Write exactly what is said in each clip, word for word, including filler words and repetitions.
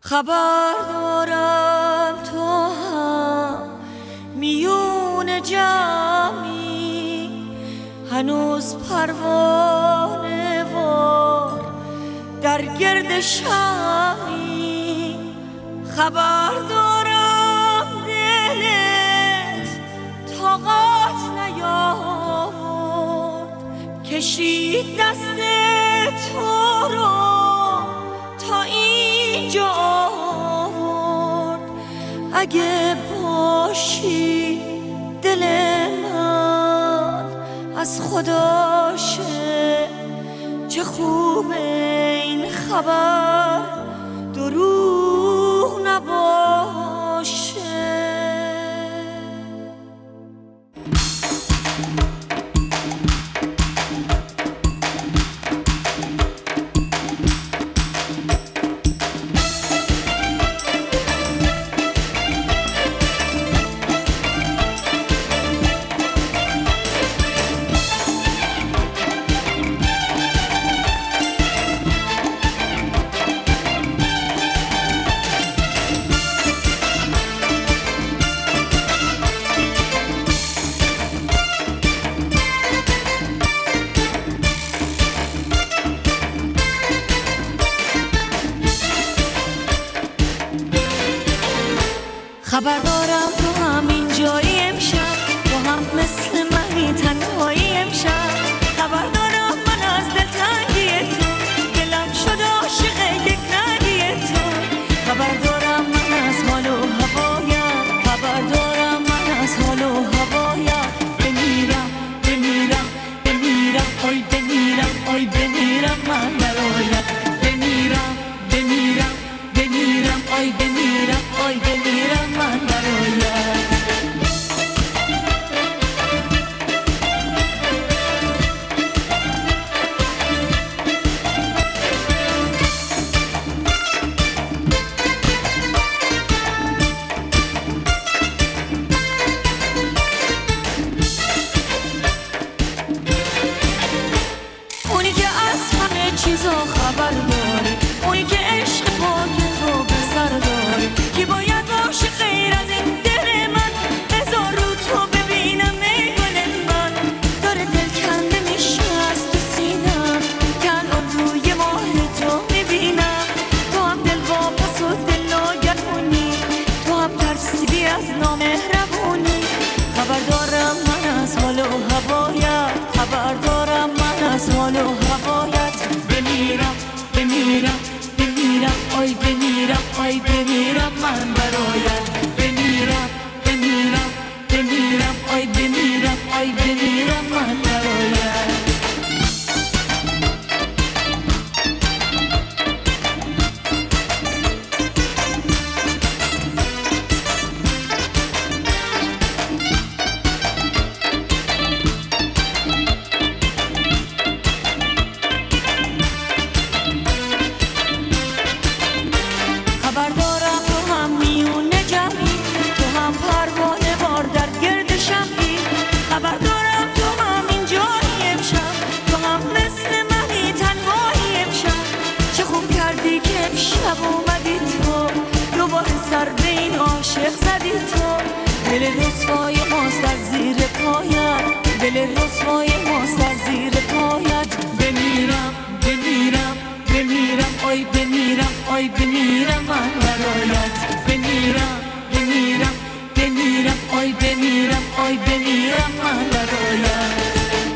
خبر دارم تو هم میون جمعی، هنوز پروانه وار در گرد شمی. خبر دارم دلت طاقت نیاورد، کشید دست تو رو تا اینجا آورد. اگه باشی دل من از خداشه، چه خوبه این خبر دروغ نباشه. خبر دارم تو همین جایی امشب، تو هم مثل منی تنهایی امشب. خبر دارم من از دلتنگی تو، دلم شد عاشق یک رنگی تو. خبر دارم من از حال و هوایم، خبر دارم من از حال و هوایم. بمیرم بمیرم بمیرم آی بمیرم آی بمیرم من برایت. بمیرم بمیرم بمیرم آی بمیرم آی بمیرم من برایت. اونی که از همه چیزا خبر داره، اونی که عشق پاک تو به سر داره، کی باید باشه غیر از این دل من؟ بذار رو تو ببینم ای گل من. داره دل کنده میشه از تو سینم، کنان روی ماه تو میبینم. تو هم دل واپس و دل ناگهانی، تو هم ترسیدی از نامهربونی. خبر دارم من از حال و هوایت، خبر دارم من از حال و هوایت. بمیرم بمیرم بمیرم آی بمیرم آی بمیرم من برایت. بمیرم بمیرم بمیرم آی بمیرم آی بمیرم من برایت. خبر دارم تو هم میون جمعی، تو هم پروانه وار در گرد شمعی. خبر دارم تو هم اینجایی امشب، تو هم مثل منی تنهایی امشب. چه خوب کردی که امشب اومدی تو، دوباره سر به این عاشق زدی تو. دل رسوای ماست در زیر پایت، دل رسوای ماست در زیر پایت. بمیرم بمیرم بمیرم آی بمیرم آی بمیرم من برایت. بمیرم بمیرم بمیرم آی بمیرم آی بمیرم من برایت.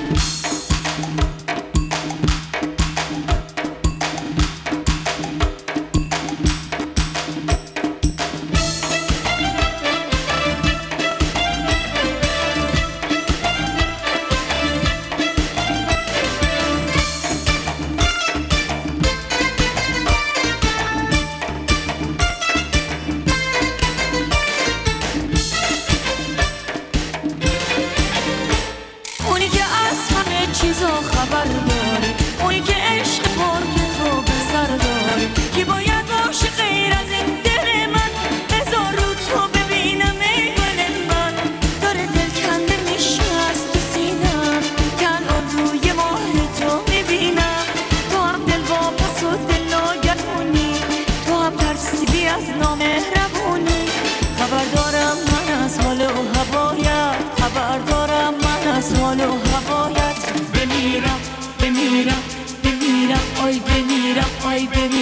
اونی که از همه چیزا خبر داره، اونی که عشق پاک تو به سر داره، کی باید باشه غیر از این دل من؟ بذار رو تو ببینم ای گل من. داره دل کنده میشه از تو سینم، کنان روی ماه تو میبینم. تو هم دل واپس و دل ناگهانی، تو هم ترسیدی میمیرم آی بمیرم